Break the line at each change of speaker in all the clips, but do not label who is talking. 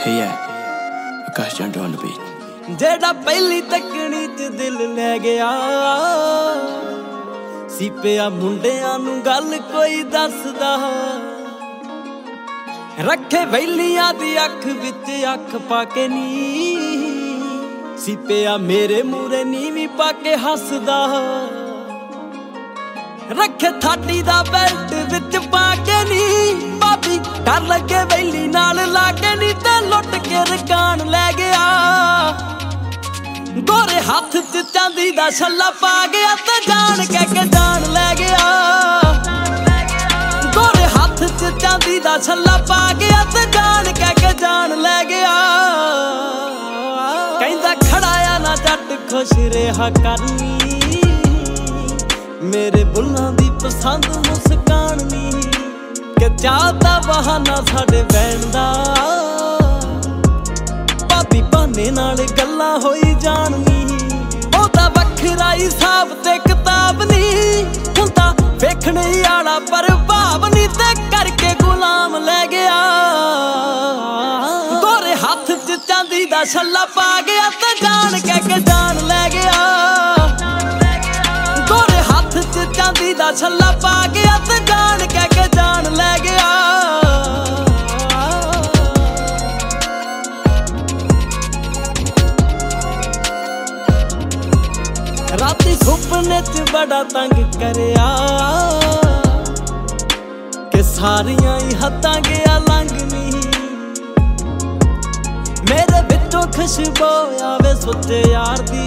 Hey yeah, Akash Junto on the beat.
ਜਿਹੜਾ ਪਹਿਲੀ ਤੱਕਣੀ ਚ ਦਿਲ ਲੈ ਗਿਆ ਸੀ ਪਿਆ ਮੁੰਡਿਆਂ ਨੂੰ ਗੱਲ ਕੋਈ ਦੱਸਦਾ ਰੱਖੇ ਵੈਲੀਆਂ ਦੀ ਅੱਖ ਵਿੱਚ ਅੱਖ ਪਾ ਕੇ ਨੀ ਸੀ ਪਿਆ ਮੇਰੇ ਮੂਰੇ ਨੀਵੀਂ ਪਾ ਕੇ ਹੱਸਦਾ ਰੱਖੇ ਥਾਟੀ ਦਾ ਬੈਲਟ ਵਿੱਚ ਪਾ ਕੇ ਨੀ ਭਾਬੀ ਡਰ ਲੱਗੇ ਵੈਲੀ ਨਾਲ ਲਾ ਕੇ ਨੀ ਤੇ ਲੁੱਟ ਕੇ ਰਕਾਨ ਲੈ ਗਿਆ ਗੋਰੇ ਹੱਥ ਚ ਚਾਂਦੀ ਦਾ ਛੱਲਾ ਪਾ ਗਿਆ ਤੇ ਜਾਣ ਕਹਿ ਕੇ ਜਾਨ ਲੈ ਗਿਆ ਗੋਰੇ ਹੱਥ ਚ ਚਾਂਦੀ ਦਾ ਛੱਲਾ ਪਾ ਗਿਆ ਤੇ ਜਾਣ ਕਹਿ ਕੇ ਜਾਨ ਲੈ ਗਿਆ ਕਹਿੰਦਾ ਖੜਾਇਆ ਨਾ ਜੱਟ ਖੁਸ਼ ਰਿਹਾ ਕਰਨੀ ਮੇਰੇ ਬੁੱਲਾਂ ਦੀ ਪਸੰਦ ਮੁਸਕਾਨ ਨੀ ਕਿ ਚਾਹਤਾ ਬਹਾਨਾ ਸਾਡੇ ਬੈਣ ਦਾ ਭਾਬੀ ਬਹਾਨੇ ਨਾਲ ਗੱਲਾਂ ਹੋਈ ਜਾਣਨੀ ਉਹਦਾ ਵੱਖਰਾ ਹੀ ਹਿਸਾਬ ਤੇ ਕਿਤਾਬ ਨੀ ਹੁੰਦਾ ਵੇਖਣੇ ਵਾਲਾ ਪਰ ਭਾਵ ਨੀ ਤੇ ਕਰਕੇ ਗੁਲਾਮ ਲੈ ਗਿਆ ਗੋਰੇ ਹੱਥ ਚ ਚਾਂਦੀ ਦਾ ਛੱਲਾ ਪਾ ਗਿਆ ਤੇ ਜਾਣ ਕਹਿ ਕੇ ਜਾਨ ਲੈ ਗਿਆ ਗੋਰੇ ਹੱਥ ਚ ਚਾਂਦੀ ਦਾ ਛੱਲਾ ਪਾ ਗਿਆ ਤੇ ਜਾਣ ਕਹਿ ਕੇ ਜਾਨ ਲੈ ਗਿਆ ਰਾਤੀ ਸੁਪਨੇ ਚ ਬੜਾ ਤੰਗ ਕਰਿਆ ਕਿ ਸਾਰੀਆਂ ਹੀ ਹੱਦਾਂ ਗਿਆ ਲੰਘਨੀ ਮੇਰੇ ਵਿੱਚੋਂ ਖੁਸ਼ਬੂ ਆਵੇ ਸੁੱਤੇ ਯਾਰ ਦੀ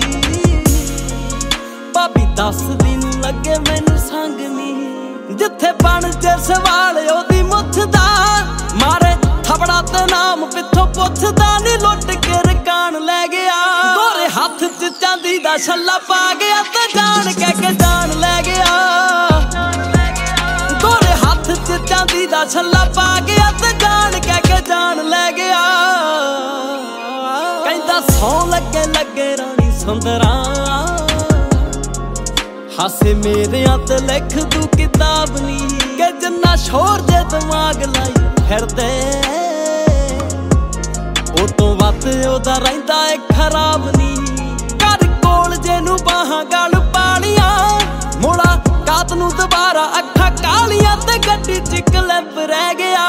ਭਾਬੀ ਦੱਸਦੀ ਨੂੰ ਲੱਗੇ ਮੈਨੂੰ ਸੰਗ ਨੀ ਜਿੱਥੇ ਬਣ ਜੇ ਸਵਾਲ ਉਹਦੀ ਮੁੱਛ ਦਾ ਮਾਰੇ ਥਪੜਾ ਤੇ ਨਾਮ ਪਿੱਛੋਂ ਪੁੱਛਦਾ ਨੀ ਲੁੱਟ ਕੇ ਰਕਾਨ ਲੈ ਗਿਆ ਗੋਰੇ ਹੱਥ ਚ ਚਾਂਦੀ ਦਾ ਛੱਲਾ ਪਾ ਗਿਆ ਤੇ ਜਾਣ ਕਹਿ ਕੇ ਜਾਨ ਲੈ ਗਿਆ ਗੋਰੇ ਹੱਥ ਚ ਚਾਂਦੀ ਦਾ ਛੱਲਾ ਪਾ ਗਿਆ ਤੇ ਜਾਣ ਕਹਿ ਕੇ ਜਾਨ ਲੈ ਗਿਆ ਕਹਿੰਦਾ ਸੌ ਲੱਗੇ ਲੱਗੇ ਰਾਣੀ ਸੁੰਦਰਾ ਹਾਸੇ ਮੇਰਿਆਂ ਤੇ ਲਿਖ ਦੂ ਕਿਤਾਬ ਨੀ ਕਿ ਜਿੰਨਾ ਸ਼ੋਰ ਜੇ ਦਿਮਾਗ ਲਾਈ ਫਿਰਦੇ ਉਹ ਤੋਂ ਵੱਧ ਉਹਦਾ ਰਹਿੰਦਾ ਏ ਖਰਾਬ ਨੀ ਘਰ ਕੋਲ ਜੇ ਨੂੰ ਬਾਹਾਂ ਗਲ ਪਾਲੀਆਂ ਮੋੜਾ ਕਾਤ ਨੂੰ ਦੁਬਾਰਾ ਅੱਖਾਂ ਕਾਲੀਆਂ ਤੇ ਗੱਡੀ ਚ ਕਲਿੱਪ ਰਹਿ ਗਿਆ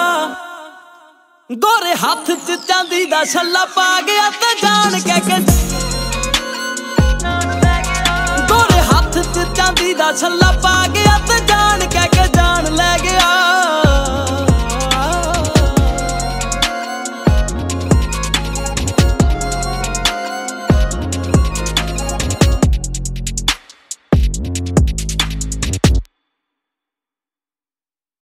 ਗੋਰੇ ਹੱਥ ਚ ਚਾਂਦੀ ਦਾ ਛੱਲਾ ਪਾ ਗਿਆ ਤੇ ਜਾਣ ਕਹਿ ਕੇ ਗੋਰੇ ਹੱਥ ਚ ਚਾਂਦੀ ਦਾ ਛੱਲਾ ਪਾ ਗਿਆ ਤੇ